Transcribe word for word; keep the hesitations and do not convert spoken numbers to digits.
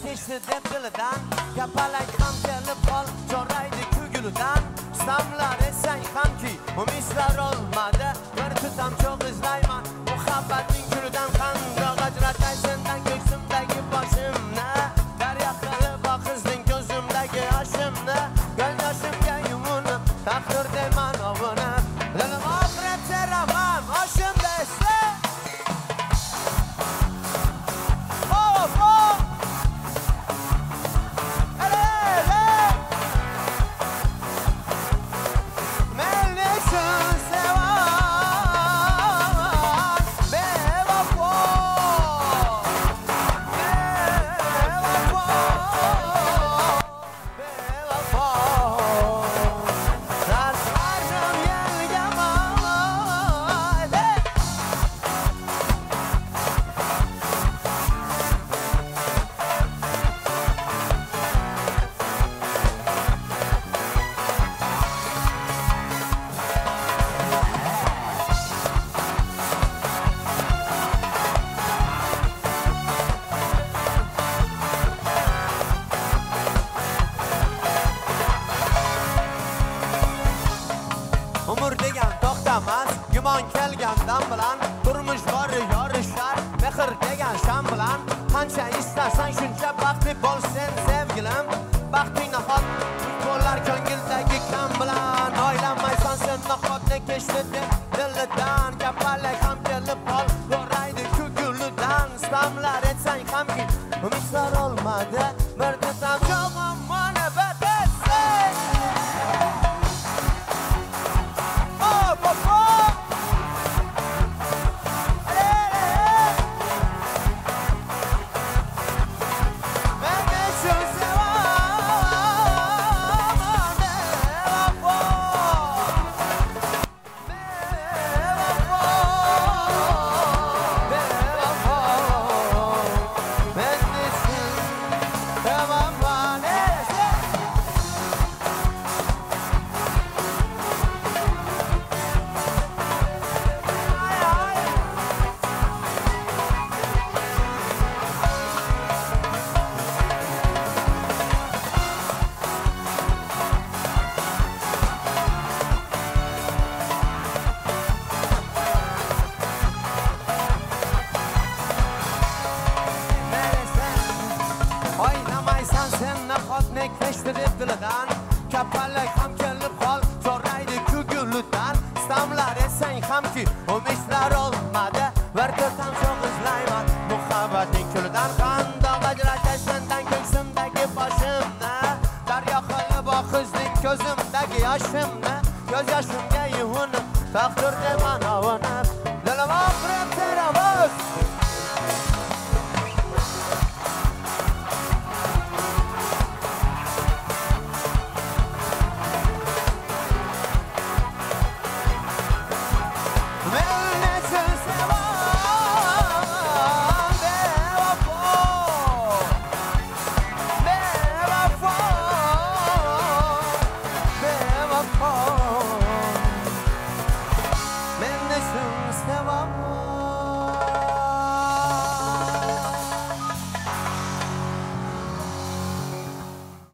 kechdi deb dilidan kapalak ham kelib qol choraydi ko'gilidan istamlar etsang hamki umidlar olmadi bir tutam cho'g' izlayman muhabbatning kunidan qandoq ajratay sendan ko'ksimdagi boshimni daryo qilib oqizding ko'zimdagi yoshimni ko'z yoshimga yumunib taqdir deyman ovunib dilim oxirat teraman oshimda esla umr degan to'xtamas gumon kelgandan bilan turmush bor yorishar mehr degan sham bilan qancha istasan shuncha baxtli bo'l sen sevgilim baxting nahot bo'lar ko'ngildagi kam bilan o'ylamaysan sen nahotni kechdi deb dilidan kapalak ham kelib qol ko'raydi ko'gulidan istamlar etsang hamki umidlar olmadi bir tutam cho'g'im mana batesang o'ynamaysan sen nahotni kechdi deb dilidan kapalak ham kelib qol so'raydi ko'gulidan istamlar etsang hamki umidlar olmadi bir tutam cho'g' izlayman muhabbatning kulidan qandoq ajratay sendan ko'ksimdagi boshimni daryo qilib oqizding ko'zimdagi yoshimni ko'z yoshimga yuvinib taqdir deyman ovunib